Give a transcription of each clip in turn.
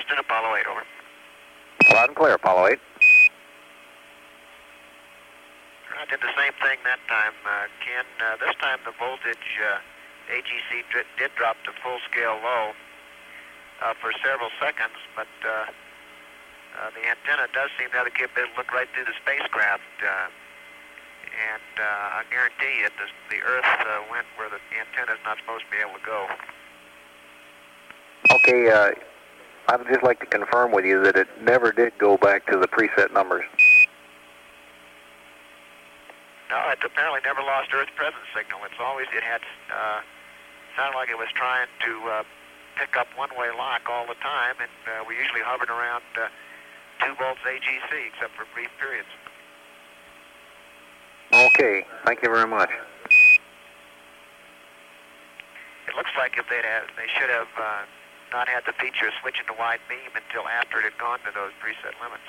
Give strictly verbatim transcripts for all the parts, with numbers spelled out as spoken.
Houston, Apollo eight, over. Loud and clear, Apollo eight. I did the same thing that time, uh, Ken. Uh, this time the voltage uh, A G C did, did drop to full-scale low uh, for several seconds, but uh, uh, the antenna does seem to have the capability to look right through the spacecraft. Uh, and uh, I guarantee you, the, the Earth uh, went where the antenna is not supposed to be able to go. Okay, uh, I would just like to confirm with you that it never did go back to the preset numbers. No, it apparently never lost Earth presence signal. It's always, it had, uh, sounded like it was trying to uh, pick up one-way lock all the time, and uh, we usually hovered around uh, two volts A G C, except for brief periods. Okay, thank you very much. It looks like if they'd have, they should have uh, not had the feature of switching to wide beam until after it had gone to those preset limits.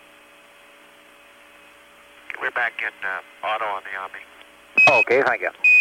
We're back in uh, auto on the Omni. Okay, thank you.